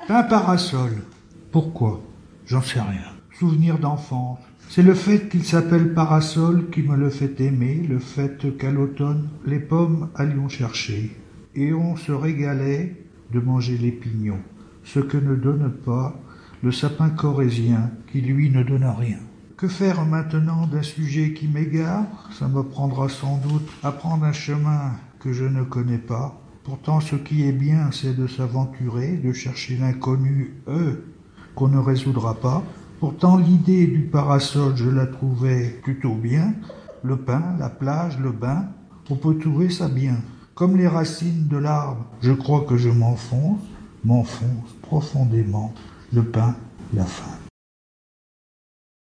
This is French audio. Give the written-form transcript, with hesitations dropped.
Un parasol. Pourquoi? J'en sais rien. Souvenir d'enfance. C'est le fait qu'il s'appelle parasol qui me le fait aimer, le fait qu'à l'automne, les pommes allions chercher. Et on se régalait de manger les pignons, ce que ne donne pas le sapin corésien qui lui ne donne rien. Que faire maintenant d'un sujet qui m'égare? Ça me prendra sans doute à prendre un chemin que je ne connais pas. Pourtant ce qui est bien, c'est de s'aventurer, de chercher l'inconnu, qu'on ne résoudra pas. Pourtant l'idée du parasol, je la trouvais plutôt bien. Le pain, la plage, le bain, on peut trouver ça bien. Comme les racines de l'arbre, je crois que je m'enfonce profondément. Le pain, la faim.